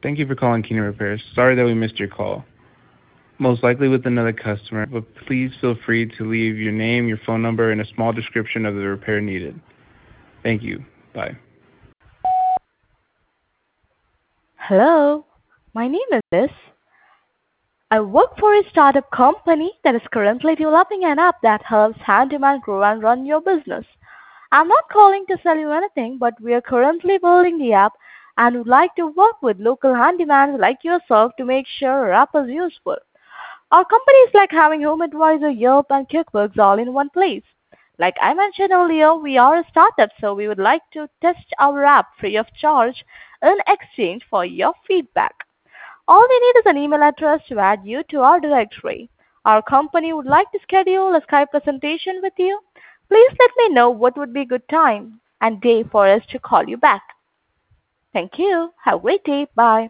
Thank you for calling Keenan Repairs. Sorry that we missed your call. Most likely with another customer, but please feel free to leave your name, your phone number, and a small description of the repair needed. Thank you. Bye. Hello, my name is Liz. I work for a startup company that is currently developing an app that helps handyman grow and run your business. I'm not calling to sell you anything, but we are currently building the app and would like to work with local handymans like yourself to make sure our app is useful. Our company is like having Home Advisor, Yelp, and QuickBooks all in one place. Like I mentioned earlier, we are a startup, so we would like to test our app free of charge in exchange for your feedback. All we need is an email address to add you to our directory. Our company would like to schedule a Skype presentation with you. Please let me know what would be a good time and day for us to call you back. Thank you. Have a great day. Bye.